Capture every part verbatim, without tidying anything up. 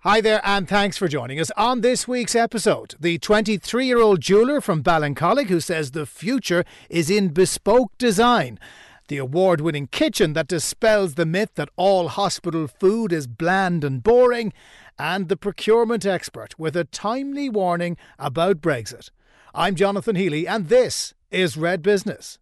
Hi there, and thanks for joining us on this week's episode. The twenty-three-year-old jeweller from Ballincollig who says the future is in bespoke design. The award-winning kitchen that dispels the myth that all hospital food is bland and boring. And the procurement expert with a timely warning about Brexit. I'm Jonathan Healy, and this is Red Business.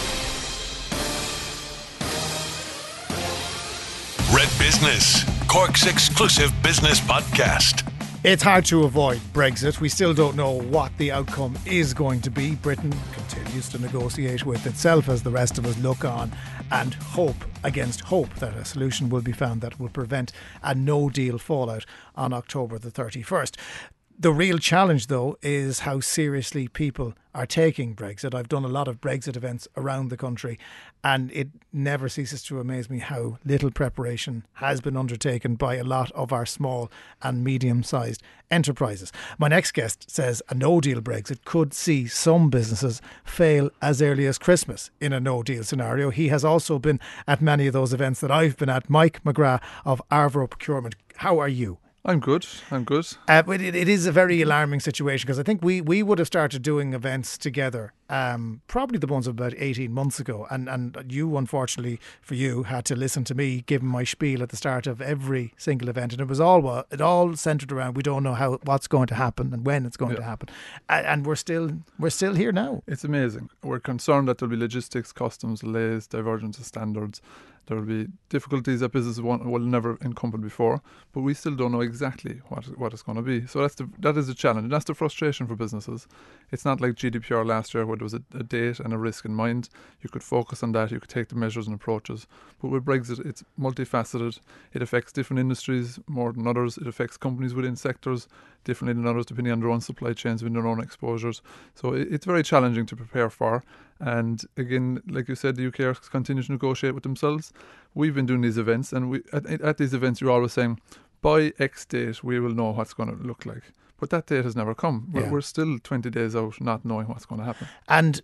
Red Business, Cork's exclusive business podcast. It's hard to avoid Brexit. We still don't know what the outcome is going to be. Britain continues to negotiate with itself as the rest of us look on and hope against hope that a solution will be found that will prevent a no-deal fallout on October the thirty-first. The real challenge, though, is how seriously people are taking Brexit. I've done a lot of Brexit events around the country, and it never ceases to amaze me how little preparation has been undertaken by a lot of our small and medium-sized enterprises. My next guest says a no-deal Brexit could see some businesses fail as early as Christmas in a no-deal scenario. He has also been at many of those events that I've been at. Mike McGrath of Arvo Procurement. How are you? I'm good. I'm good. Uh, but it, it is a very alarming situation because I think we, we would have started doing events together, um, probably the ones of about eighteen months ago. And, and you, unfortunately for you, had to listen to me giving my spiel at the start of every single event. And it was all it all centred around we don't know how what's going to happen and when it's going yeah. to happen. And, and we're still we're still here now. It's amazing. We're concerned that there'll be logistics, customs delays, divergence of standards. There will be difficulties that businesses won't, will never encountered before, but we still don't know exactly what what it's going to be. So that's the that is the challenge. And that's the frustration for businesses. It's not like G D P R last year where there was a, a date and a risk in mind. You could focus on that. You could take the measures and approaches. But with Brexit, it's multifaceted. It affects different industries more than others. It affects companies within sectors differently than others, depending on their own supply chains, within their own exposures. So it, it's very challenging to prepare for. And again, like you said, the U K are continuing to negotiate with themselves. We've been doing these events, and we at, at these events, you're always saying, by X date, we will know what's going to look like. But that date has never come. We're, yeah. we're still twenty days out, not knowing what's going to happen. And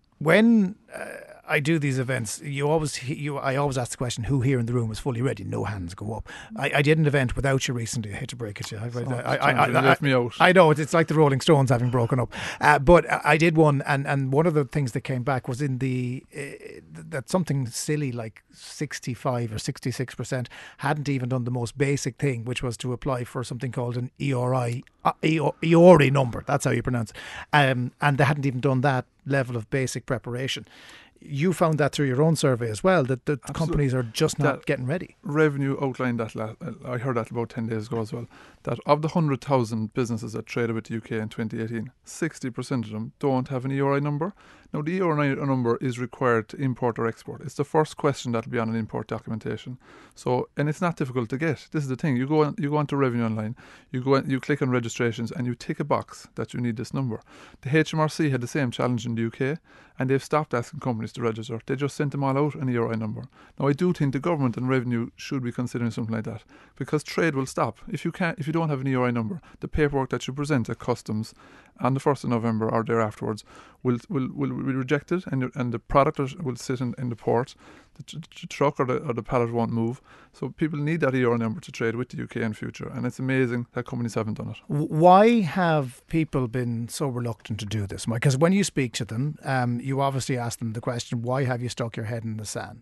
when uh, I do these events, you always you I always ask the question, who here in the room is fully ready? No hands go up. I, I did an event without you recently. I hate to break it to you. I, oh, I, I, I, you left me out. I know, it's like the Rolling Stones having broken up. Uh, but I did one, and, and one of the things that came back was in the uh, that something silly like sixty-five or sixty-six percent hadn't even done the most basic thing, which was to apply for something called an E R I, uh, E R I number. That's how you pronounce it. Um, and they hadn't even done that level of basic preparation. You found that through your own survey as well, that the companies are just not that getting ready. Revenue outlined that, last, I heard that about ten days ago as well, that of the one hundred thousand businesses that traded with the U K in twenty eighteen, sixty percent of them don't have an E R I number. Now, the E R I number is required to import or export. It's the first question that will be on an import documentation. So, and it's not difficult to get. This is the thing. You go on, you go onto Revenue Online, you go on, you click on registrations, and you tick a box that you need this number. The H M R C had the same challenge in the U K, and they've stopped asking companies to register. They just sent them all out an E R I number. Now, I do think the government and Revenue should be considering something like that, because trade will stop. If you can't, if you don't have an E R I number, the paperwork that you present at customs on the first of November or thereafterwards will will will be rejected, and and the product will sit in, in the port. The, t- the truck or the, or the pallet won't move. So people need that E R I number to trade with the U K in future, and it's amazing that companies haven't done it. Why have people been so reluctant to do this, Mike? Because when you speak to them, um, you obviously ask them the question, why have you stuck your head in the sand?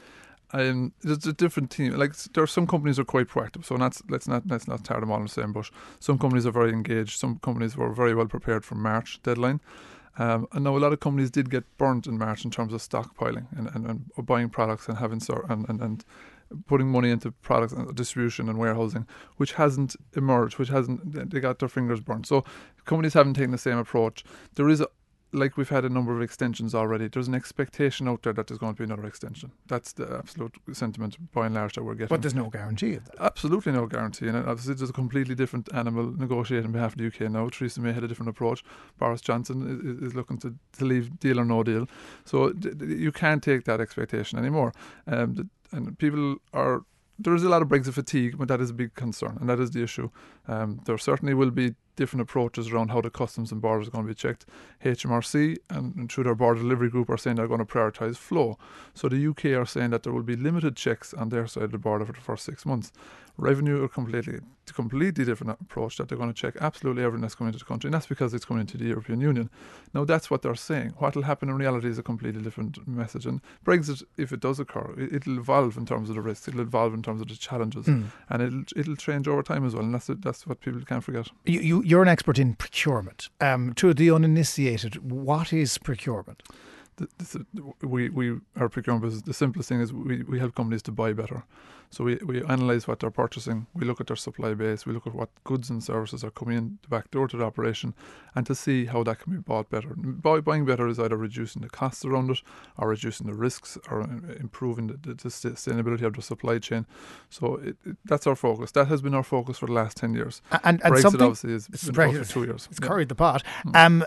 Um, there's a different team. Like there are some companies are quite proactive, so let's let's not let's not tar them all in the same bush. Some companies are very engaged. Some companies were very well prepared for March deadline. Um, I know a lot of companies did get burnt in March in terms of stockpiling and, and, and buying products and having so and, and, and putting money into products and distribution and warehousing, which hasn't emerged, which hasn't they got their fingers burnt. So companies haven't taken the same approach. There is a Like we've had a number of extensions already, there's an expectation out there that there's going to be another extension. That's the absolute sentiment by and large that we're getting. But there's no guarantee of that. Absolutely no guarantee. And obviously there's a completely different animal negotiating on behalf of the U K now. Theresa May had a different approach. Boris Johnson is, is looking to, to leave deal or no deal. So d- d- you can't take that expectation anymore. Um, the, and people are... There is a lot of Brexit fatigue, but that is a big concern, and that is the issue. Um, there certainly will be different approaches around how the customs and borders are going to be checked. H M R C and, and through their border delivery group are saying they're going to prioritise flow. So the U K are saying that there will be limited checks on their side of the border for the first six months. Revenue are completely completely different approach, that they're going to check absolutely everything that's coming into the country, and that's because it's coming into the European Union. Now that's what they're saying. What will happen in reality is a completely different message. And Brexit, if it does occur, it, it'll evolve in terms of the risks, it'll evolve in terms of the challenges, mm. and it'll it'll change over time as well. And that's that's what people can't forget. You, you you're an expert in procurement. Um, to the uninitiated, what is procurement? The, the, we we our procurement business. The simplest thing is we, we help companies to buy better. So we, we analyse what they're purchasing, we look at their supply base, we look at what goods and services are coming in the back door to the operation, and to see how that can be bought better. Buy, buying better is either reducing the costs around it, or reducing the risks, or improving the, the, the sustainability of the supply chain. So it, it, that's our focus. That has been our focus for the last ten years. And, and Brexit something, obviously has been Brexit, for two years. It's yeah. carried the pot. Mm. Um,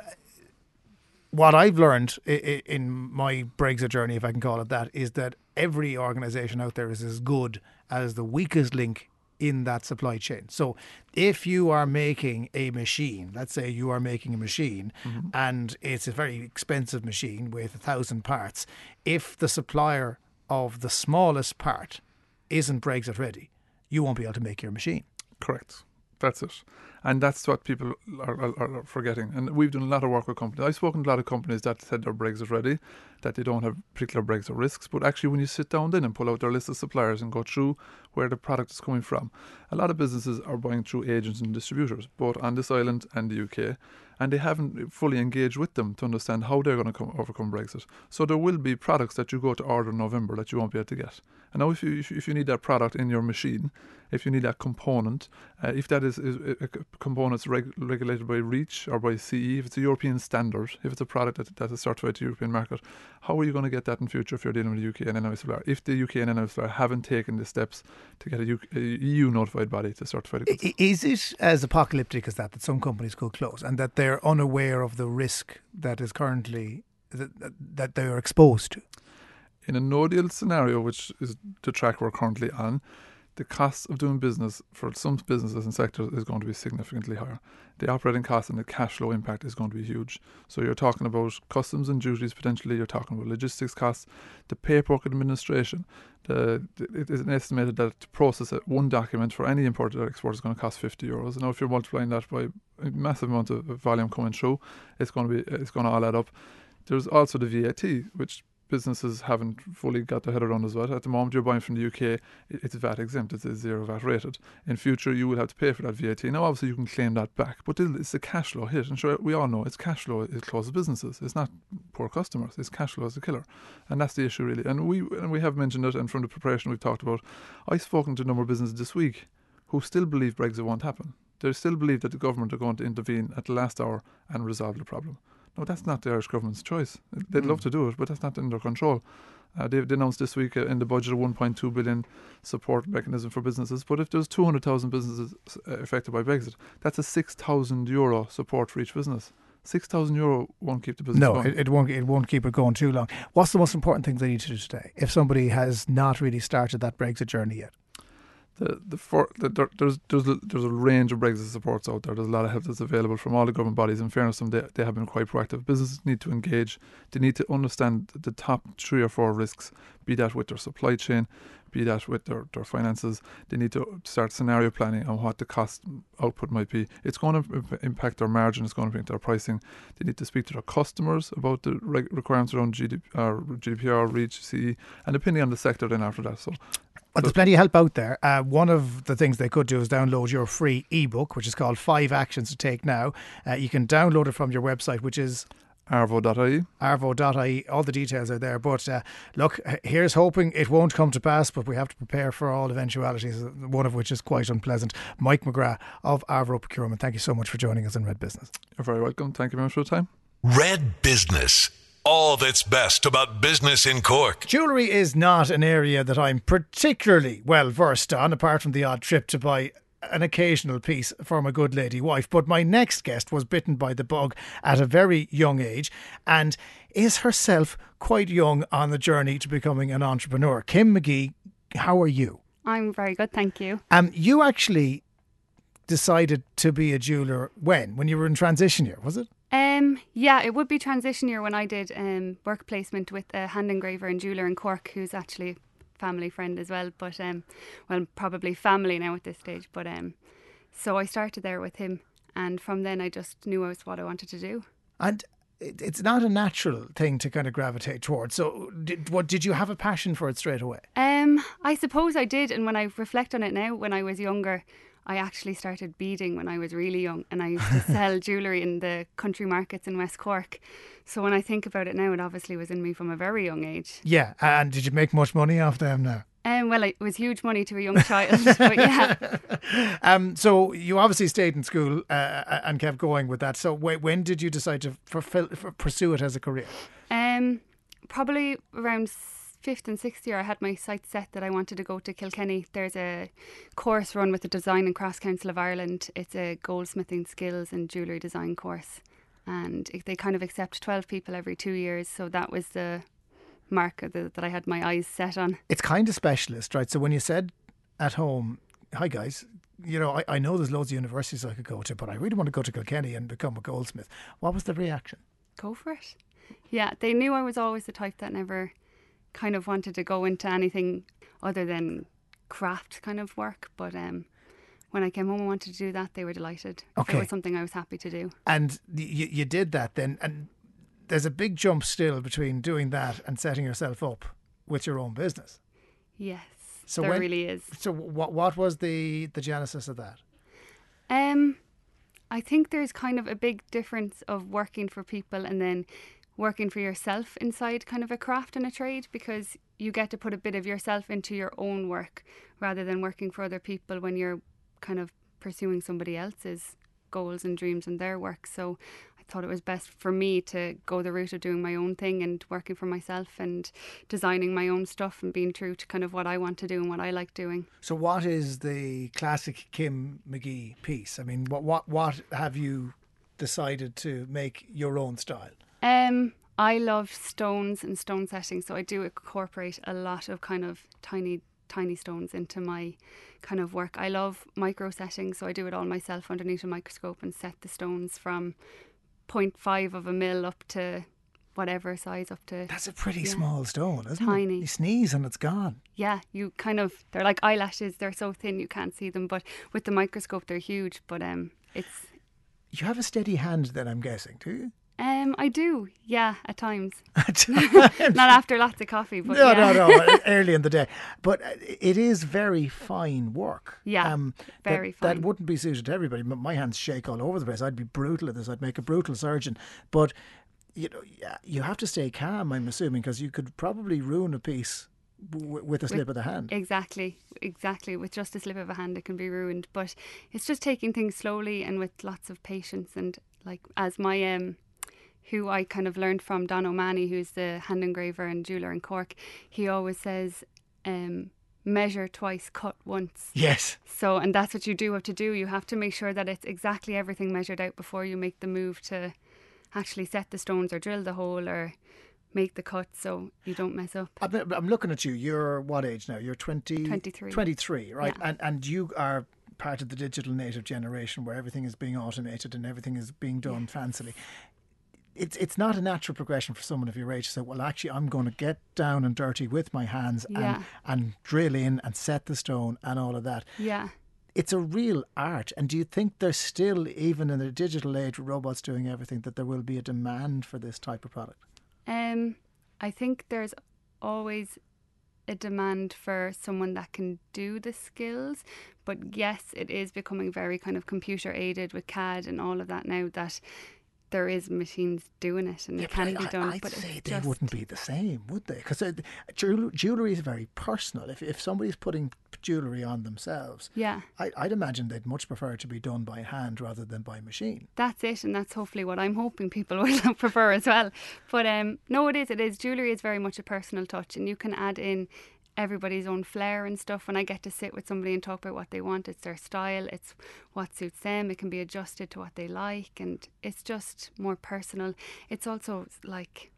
what I've learned I- in my Brexit journey, if I can call it that, is that every organisation out there is as good as the weakest link in that supply chain. So if you are making a machine, let's say you are making a machine mm-hmm. and it's a very expensive machine with a thousand parts, if the supplier of the smallest part isn't Brexit ready, you won't be able to make your machine. Correct. That's it. And that's what people are, are, are forgetting. And we've done a lot of work with companies. I've spoken to a lot of companies that said they're Brexit ready, that they don't have particular Brexit risks. But actually, when you sit down then and pull out their list of suppliers and go through where the product is coming from, a lot of businesses are buying through agents and distributors, both on this island and the U K. And they haven't fully engaged with them to understand how they're going to come, overcome Brexit. So there will be products that you go to order in November that you won't be able to get. And now if you if you need that product in your machine, if you need that component, uh, if that is, is a component's reg- regulated by REACH or by C E, if it's a European standard, if it's a product that, that is certified to the European market, how are you going to get that in future if you're dealing with a U K and N I supplier? If the U K and N I supplier haven't taken the steps to get a, U K, a E U notified body to certify the goods. Is it as apocalyptic as that, that some companies could close and that they're unaware of the risk that is currently, that, that they are exposed to? In a no-deal scenario, which is the track we're currently on, the cost of doing business for some businesses and sectors is going to be significantly higher. The operating cost and the cash flow impact is going to be huge. So you're talking about customs and duties potentially, you're talking about logistics costs, the paperwork administration. The, it is estimated that to process one document for any import or export is going to cost fifty euros. Now if you're multiplying that by a massive amount of volume coming through, it's going to be it's going to all add up. There's also the V A T, which businesses haven't fully got their head around as well. At the moment you're buying from the U K, it's V A T exempt, it's zero V A T rated. In future you will have to pay for that V A T. Now obviously you can claim that back, but it's a cash flow hit, and sure we all know it's cash flow, it closes businesses. It's not poor customers, it's cash flow as a killer. And that's the issue really. And we and we have mentioned it, and from the preparation we've talked about, I've spoken to a number of businesses this week who still believe Brexit won't happen. They still believe that the government are going to intervene at the last hour and resolve the problem. No, that's not the Irish government's choice. They'd mm. love to do it, but that's not in their control. Uh, they, they announced this week uh, in the budget a one point two billion support mechanism for businesses. But if there's two hundred thousand businesses uh, affected by Brexit, that's a six thousand euro support for each business. six thousand euro won't keep the business no, going. No, it, it won't It won't keep it going too long. What's the most important thing they need to do today if somebody has not really started that Brexit journey yet? The, the, for, the there, there's there's a, there's a range of Brexit supports out there. There's a lot of help that's available from all the government bodies. In fairness to them, they, they have been quite proactive. Businesses need to engage. They need to understand the top three or four risks, be that with their supply chain, be that with their, their finances. They need to start scenario planning on what the cost output might be. It's going to impact their margin, it's going to impact their pricing. They need to speak to their customers about the reg- requirements around G D P R, G D P R, REACH, C E, and depending on the sector then after that. So Well, there's plenty of help out there. Uh, one of the things they could do is download your free ebook, which is called Five Actions to Take Now. Uh, you can download it from your website, which is arvo dot I E. arvo dot I E. All the details are there. But uh, look, here's hoping it won't come to pass, but we have to prepare for all eventualities, one of which is quite unpleasant. Mike McGrath of Arvo Procurement, thank you so much for joining us in Red Business. You're very welcome. Thank you very much for the time. Red Business. All that's best about business in Cork. Jewellery is not an area that I'm particularly well versed on, apart from the odd trip to buy an occasional piece for my good lady wife. But my next guest was bitten by the bug at a very young age and is herself quite young on the journey to becoming an entrepreneur. Kim McGee, how are you? I'm very good, thank you. Um, you actually decided to be a jeweller when? When you were in transition year, was it? Um, yeah, it would be transition year when I did um, work placement with a hand engraver and jeweller in Cork, who's actually a family friend as well, but um, well, probably family now at this stage. But um, so I started there with him, and from then I just knew it was what I wanted to do. And it, it's not a natural thing to kind of gravitate towards. So, did, what did you have a passion for it straight away? Um, I suppose I did, and when I reflect on it now, when I was younger, I actually started beading when I was really young, and I used to sell jewellery in the country markets in West Cork. So when I think about it now, it obviously was in me from a very young age. Yeah, and did you make much money off them now? Um, well, it was huge money to a young child, but yeah. Um, so you obviously stayed in school uh, and kept going with that. So wh- when did you decide to fulfill, for pursue it as a career? Um, probably around fifth and sixth year, I had my sights set that I wanted to go to Kilkenny. There's a course run with the Design and Crafts Council of Ireland. It's a goldsmithing skills and jewellery design course, and it, they kind of accept twelve people every two years. So that was the mark of the, that I had my eyes set on. It's kind of specialist, right? So when you said at home, hi guys, you know, I, I know there's loads of universities I could go to, but I really want to go to Kilkenny and become a goldsmith. What was the reaction? Go for it. Yeah, they knew I was always the type that never kind of wanted to go into anything other than craft kind of work. But um, when I came home and wanted to do that, they were delighted. Okay. It was something I was happy to do. And you, you did that then, and there's a big jump still between doing that and setting yourself up with your own business. Yes, so there when, really is. So what what was the, the genesis of that? Um, I think there's kind of a big difference of working for people and then working for yourself inside kind of a craft and a trade, because you get to put a bit of yourself into your own work rather than working for other people when you're kind of pursuing somebody else's goals and dreams and their work. So I thought it was best for me to go the route of doing my own thing and working for myself and designing my own stuff and being true to kind of what I want to do and what I like doing. So what is the classic Kim McGee piece? I mean, what what what have you decided to make your own style? Um, I love stones and stone setting, so I do incorporate a lot of kind of tiny, tiny stones into my kind of work. I love micro setting, so I do it all myself underneath a microscope and set the stones from zero point five of a mil up to whatever size up to. That's a pretty yeah. small stone, isn't Tiny. it? You sneeze and it's gone. Yeah, you kind of, they're like eyelashes, they're so thin you can't see them, but with the microscope they're huge, but um, it's... You have a steady hand then, I'm guessing, do you? Um, I do, yeah, at times. Not after lots of coffee, but no, yeah. no, no, early in the day. But it is very fine work. Yeah, um, very that, fine. That wouldn't be suited to everybody. My hands shake all over the place. I'd be brutal at this. I'd make a brutal surgeon. But you know, you have to stay calm, I'm assuming, because you could probably ruin a piece w- with a slip with, of the hand. Exactly, exactly. With just a slip of a hand, it can be ruined. But it's just taking things slowly and with lots of patience. And like as my um. who I kind of learned from, Don O'Mahony, who's the hand engraver and jeweller in Cork, he always says, um, measure twice, cut once. Yes. So, and that's what you do have to do. You have to make sure that it's exactly everything measured out before you make the move to actually set the stones or drill the hole or make the cut, so you don't mess up. I'm, I'm looking at you. You're what age now? You're twenty, twenty-three. twenty-three, right? Yeah. And and you are part of the digital native generation where everything is being automated and everything is being done Yes. fancily. It's it's not a natural progression for someone of your age to say, well, actually, I'm going to get down and dirty with my hands Yeah. and, and drill in and set the stone and all of that. Yeah. It's a real art. And do you think there's still, even in the digital age with robots doing everything, that there will be a demand for this type of product? Um, I think there's always a demand for someone that can do the skills, but yes, it is becoming very kind of computer aided with C A D and all of that now, that there is machines doing it and Yeah, it can but be I- done. I'd but say it's they just, wouldn't be the same, would they? Because uh, jewel- jewellery is very personal. If if somebody's putting jewellery on themselves, yeah, I, I'd imagine they'd much prefer it to be done by hand rather than by machine. that's it, and that's hopefully what I'm hoping people will prefer as well. But um, no, it is. It is. Jewellery is very much a personal touch, and you can add in everybody's own flair and stuff. When I get to sit with somebody and talk about what they want, it's their style, it's what suits them. It can be adjusted to what they like, and it's just more personal. It's also like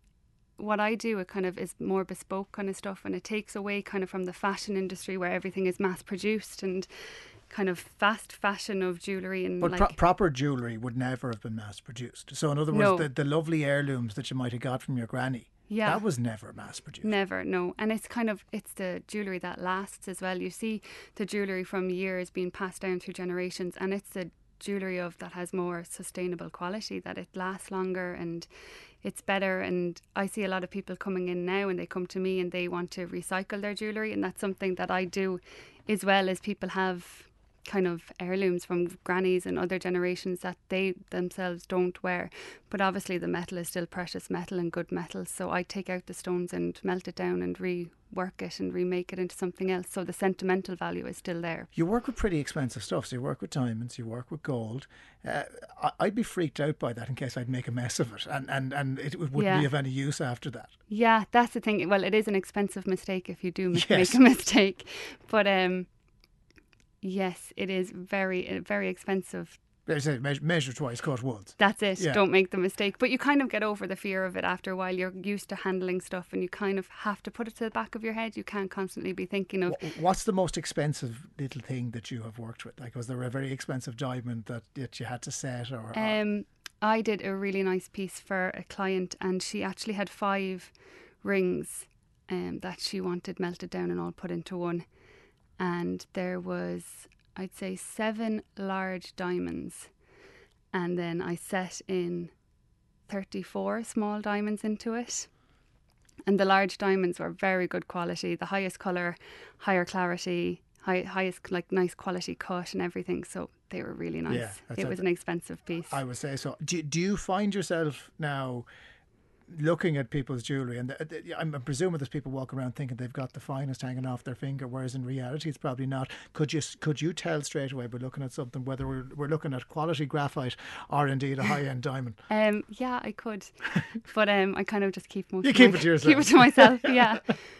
what I do, it kind of is more bespoke kind of stuff, and it takes away kind of from the fashion industry where everything is mass produced, and kind of fast fashion of jewellery. And But like, pro- proper jewellery would never have been mass produced. So in other words, No. the, the lovely heirlooms that you might have got from your granny, Yeah. that was never mass produced. Never, no. And it's kind of, it's the jewellery that lasts as well. You see the jewellery from years being passed down through generations, and it's the jewellery of that has more sustainable quality, that it lasts longer and it's better. And I see a lot of people coming in now and they come to me and they want to recycle their jewellery, and that's something that I do as well. As people have kind of heirlooms from grannies and other generations that they themselves don't wear, but obviously the metal is still precious metal and good metal, so I take out the stones and melt it down and rework it and remake it into something else, so the sentimental value is still there. You work with pretty expensive stuff. So you work with diamonds, you work with gold. Uh, I- I'd be freaked out by that in case I'd make a mess of it, and, and, and it wouldn't Yeah. be of any use after that. Yeah, that's the thing. Well, it is an expensive mistake if you do m- Yes. make a mistake, but um yes, it is very uh, very expensive. There's a measure, measure twice, cut once. That's it. Yeah. Don't make the mistake. But you kind of get over the fear of it after a while. You're used to handling stuff and you kind of have to put it to the back of your head. You can't constantly be thinking of... Wh- What's the most expensive little thing that you have worked with? Like, was there a very expensive diamond that, that you had to set? Or, or Um, I did a really nice piece for a client, and she actually had five rings um, that she wanted melted down and all put into one. And there was, I'd say, seven large diamonds. And then I set in thirty-four small diamonds into it. And the large diamonds were very good quality, the highest colour, higher clarity, high, highest like nice quality cut and everything. So they were really nice. Yeah, that's it a- was an expensive piece. I would say so. Do, do you find yourself now looking at people's jewellery, and the, the, I'm presuming there's people walking around thinking they've got the finest hanging off their finger, whereas in reality it's probably not. Could you could you tell straight away by looking at something whether we're, we're looking at quality graphite or indeed a high-end diamond? Um, yeah, I could, but um, I kind of just keep most. You of keep my- it to yourself. Keep it to myself. Yeah,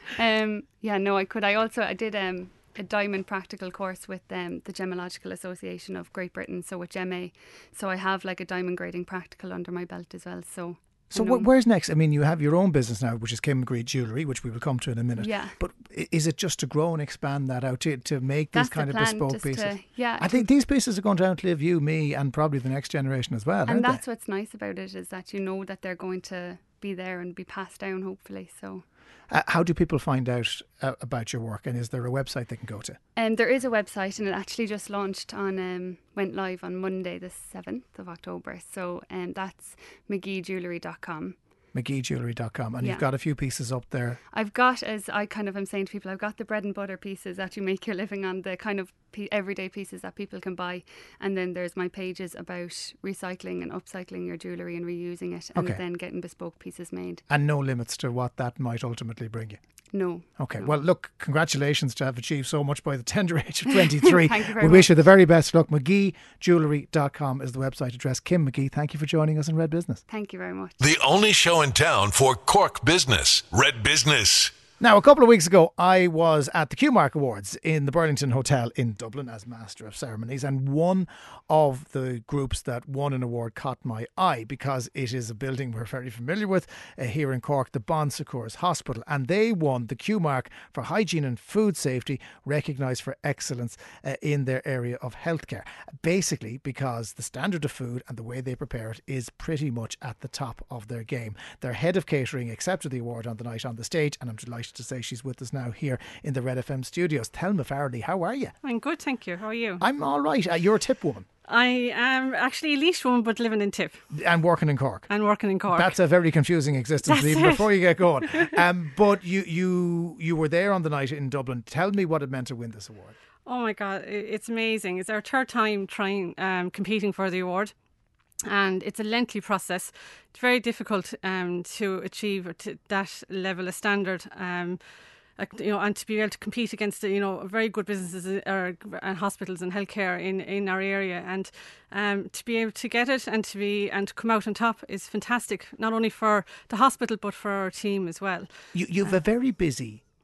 um, yeah. No, I could. I also I did um a diamond practical course with um the Gemological Association of Great Britain, so with Gem-A. So I have like a diamond grading practical under my belt as well. So. So you know, wh- where's next? I mean, you have your own business now, which is Kim McGree Jewellery, which we will come to in a minute. Yeah. But i- is it just to grow and expand that out to, to make these That's the kind of plan, bespoke just pieces? to- yeah, I think these pieces are going to outlive you, me, and probably the next generation as well. and aren't that's they? what's nice about it, is that you know that they're going to be there and be passed down, hopefully. So. Uh, how do people find out uh, about your work, and is there a website they can go to? Um, there is a website, and it actually just launched on, um, went live on Monday, the seventh of October. So um, that's mcgee jewellery dot com. mcgee jewellery dot com, and Yeah. you've got a few pieces up there. I've got, as I kind of am saying to people, I've got the bread and butter pieces that you make your living on, the kind of pe- everyday pieces that people can buy. And then there's my pages about recycling and upcycling your jewellery and reusing it, and Okay. then getting bespoke pieces made. And no limits to what that might ultimately bring you. No. Okay, no. well, look, congratulations to have achieved so much by the tender age of twenty-three. Thank you very we wish much. you the very best luck. mcgee jewellery dot com is the website address. Kim McGee, thank you for joining us in Red Business. Thank you very much. The only show in town for Cork business, Red Business. Now, a couple of weeks ago, I was at the Q Mark Awards in the Burlington Hotel in Dublin as Master of Ceremonies, and one of the groups that won an award caught my eye because it is a building we're very familiar with uh, here in Cork, the Bon Secours Hospital, and they won the Q Mark for Hygiene and Food Safety, recognised for excellence uh, in their area of healthcare. Basically, because the standard of food and the way they prepare it is pretty much at the top of their game. Their head of catering accepted the award on the night on the stage, and I'm delighted to say she's with us now here in the Red F M studios. Thelma Farrelly, how are you? I'm good, thank you. How are you? I'm all right. Uh, you're a tip woman I am actually a Laois woman, but living in Tip and working in Cork. and working in Cork. That's a very confusing existence, That's even it. before you get going. Um, but you, you, you were there on the night in Dublin. Tell me what it meant to win this award. Oh my God, i- it's amazing. It's our third time trying um, competing for the award. And it's a lengthy process. It's very difficult um, to achieve or to that level of standard. Um, like, you know, and to be able to compete against, you know, very good businesses or and hospitals and healthcare in, in our area, and um, to be able to get it and to be and to come out on top is fantastic. Not only for the hospital but for our team as well. You, you've a very busy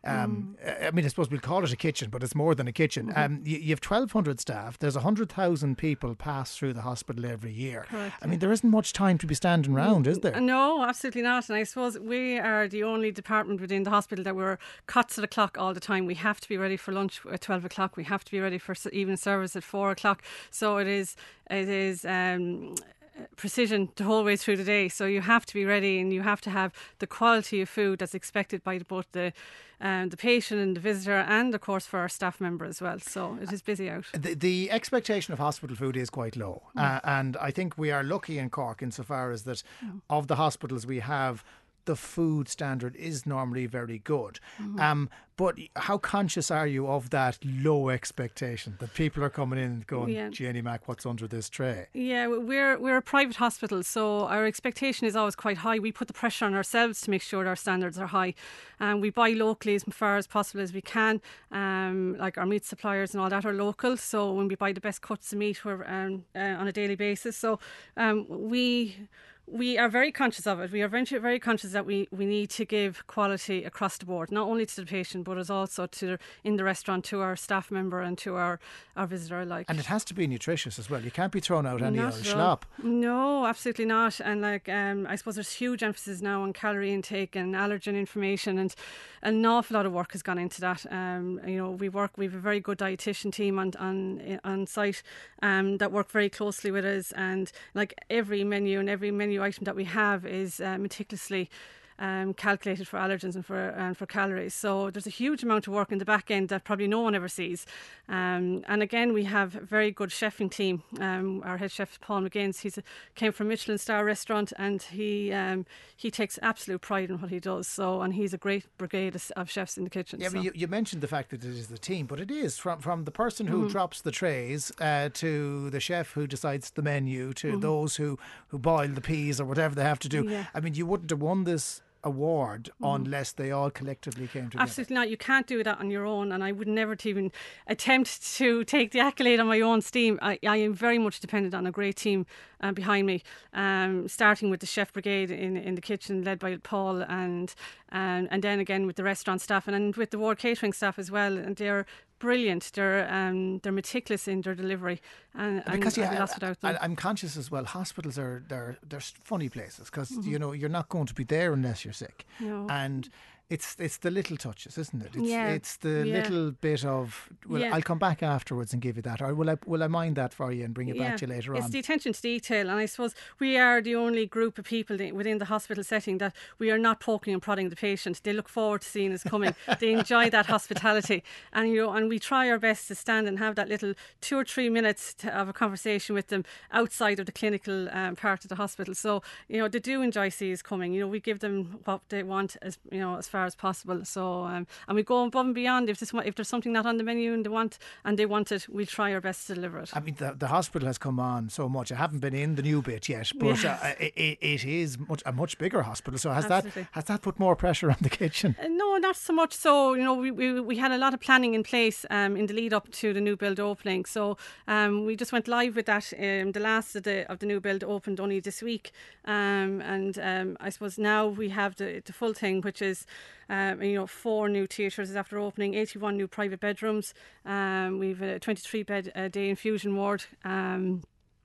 Um, mm. I mean, I suppose we'll call it a kitchen, but it's more than a kitchen. Mm-hmm. Um, you, you have twelve hundred staff. There's one hundred thousand people pass through the hospital every year. Correct. I mean, there isn't much time to be standing around, is there? No, absolutely not. And I suppose we are the only department within the hospital that we're cuts at the clock all the time. We have to be ready for lunch at twelve o'clock. We have to be ready for evening service at four o'clock. So it is, it is, um, precision the whole way through the day, so you have to be ready and you have to have the quality of food that's expected by both the um, the patient and the visitor, and of course for our staff member as well. So it is busy out. The, the expectation of hospital food is quite low, mm. uh, and I think we are lucky in Cork insofar as that mm. of the hospitals we have, the food standard is normally very good. Mm-hmm. Um, but how conscious are you of that low expectation that people are coming in and going, yeah. Jenny Mac, what's under this tray? Yeah, we're we're a private hospital, so our expectation is always quite high. We put the pressure on ourselves to make sure our standards are high, and we buy locally as far as possible as we can. Um, like our meat suppliers and all that are local, so when we buy the best cuts of meat, we're um, uh, on a daily basis. So um, we. We are very conscious of it. We are very, very conscious that we, we need to give quality across the board, not only to the patient, but as also to in the restaurant, to our staff member and to our, our visitor alike. And it has to be nutritious as well. You can't be thrown out any not old schlop. No, absolutely not. And like um, I suppose there's huge emphasis now on calorie intake and allergen information, and an awful lot of work has gone into that. Um, you know, we work. We have a very good dietitian team on on on site um, that work very closely with us, and like every menu and every menu item that we have is uh, meticulously um, calculated for allergens and for and for calories. So there's a huge amount of work in the back end that probably no one ever sees. Um, and again, we have a very good chefing team. Um, our head chef Paul McGinnis, he's a, came from Michelin star restaurant, and he um, he takes absolute pride in what he does. So and he's a great brigade of chefs in the kitchen. Yeah, so. but you, you mentioned the fact that it is the team, but it is from from the person who mm-hmm. drops the trays uh, to the chef who decides the menu to mm-hmm. those who who boil the peas or whatever they have to do. Yeah. I mean, you wouldn't have won this award mm. unless they all collectively came together. Absolutely not. You can't do that on your own, and I would never even attempt to take the accolade on my own steam. I, I am very much dependent on a great team uh, behind me, um, starting with the chef brigade in, in the kitchen led by Paul, and and, and then again with the restaurant staff, and, and with the ward catering staff as well, and they're brilliant. They're um, they're meticulous in their delivery, and, because and yeah, lost without them. I, I'm conscious as well. Hospitals are they're they're funny places because mm-hmm. you know you're not going to be there unless you're sick, no. and it's it's the little touches, isn't it? It's yeah. it's the yeah. little bit of well, yeah. I'll come back afterwards and give you that, or will I will I mind that for you and bring it yeah. back to you later it's on? It's the attention to detail, and I suppose we are the only group of people within the hospital setting that we are not poking and prodding the patient. They look forward to seeing us coming. They enjoy that hospitality, and you know, and we try our best to stand and have that little two or three minutes to have a conversation with them outside of the clinical um, part of the hospital. So you know, they do enjoy seeing us coming. You know, we give them what they want as you know as far as possible. So um, and we go above and beyond. If there's, if there's something not on the menu and they want and they want it, we try our best to deliver it. I mean, the, the hospital has come on so much. I haven't been in the new bit yet, but yes. uh, it, it is much a much bigger hospital. So has Absolutely. that has that put more pressure on the kitchen? Uh, no, not so much. So you know, we, we we had a lot of planning in place um, in the lead up to the new build opening. So um, we just went live with that. Um, the last of the of the new build opened only this week, um, and um, I suppose now we have the the full thing, which is. Um, you know, four new theatres after opening, eighty-one new private bedrooms. Um, we've a twenty-three bed a day infusion ward, um,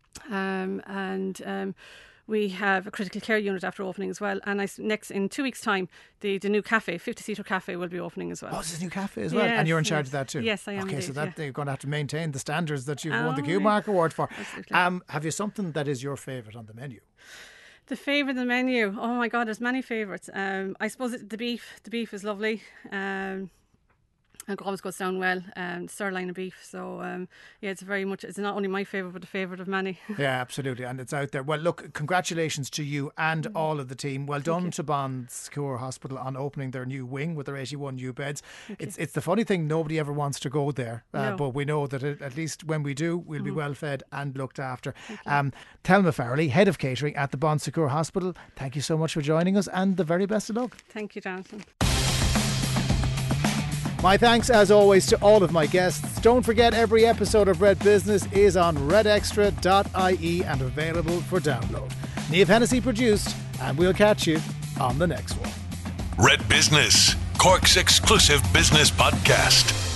um, and um, we have a critical care unit after opening as well. And I, next in two weeks' time, the, the new cafe, fifty seater cafe, will be opening as well. Oh, there's a new cafe as well, yes, and you're in charge yes. of that too. Yes, I am. Okay, indeed, so that yeah. they're going to have to maintain the standards that you've oh, won the Q Mark Award for. Absolutely. Um, have you something that is your favourite on the menu? The favourite of the menu. Oh my God, there's many favourites. Um, I suppose it, the beef. The beef is lovely. Um, it always goes down well. Um, sirloin of beef. So um, yeah, it's very much. It's not only my favourite, but a favourite of many. Yeah, absolutely, and it's out there. Well, look, congratulations to you and mm. all of the team. Well done you. to Bon Secours Hospital on opening their new wing with their eighty-one new beds. Thank it's you. it's the funny thing. Nobody ever wants to go there, uh, no. but we know that it, at least when we do, we'll mm. be well fed and looked after. Thank Um, Thelma Farrelly, head of catering at the Bon Secours Hospital. Thank you so much for joining us, and the very best of luck. Thank you, Jonathan. My thanks as always to all of my guests. Don't forget every episode of Red Business is on red extra dot I E and available for download. Niamh Hennessy produced, and we'll catch you on the next one. Red Business, Cork's exclusive business podcast.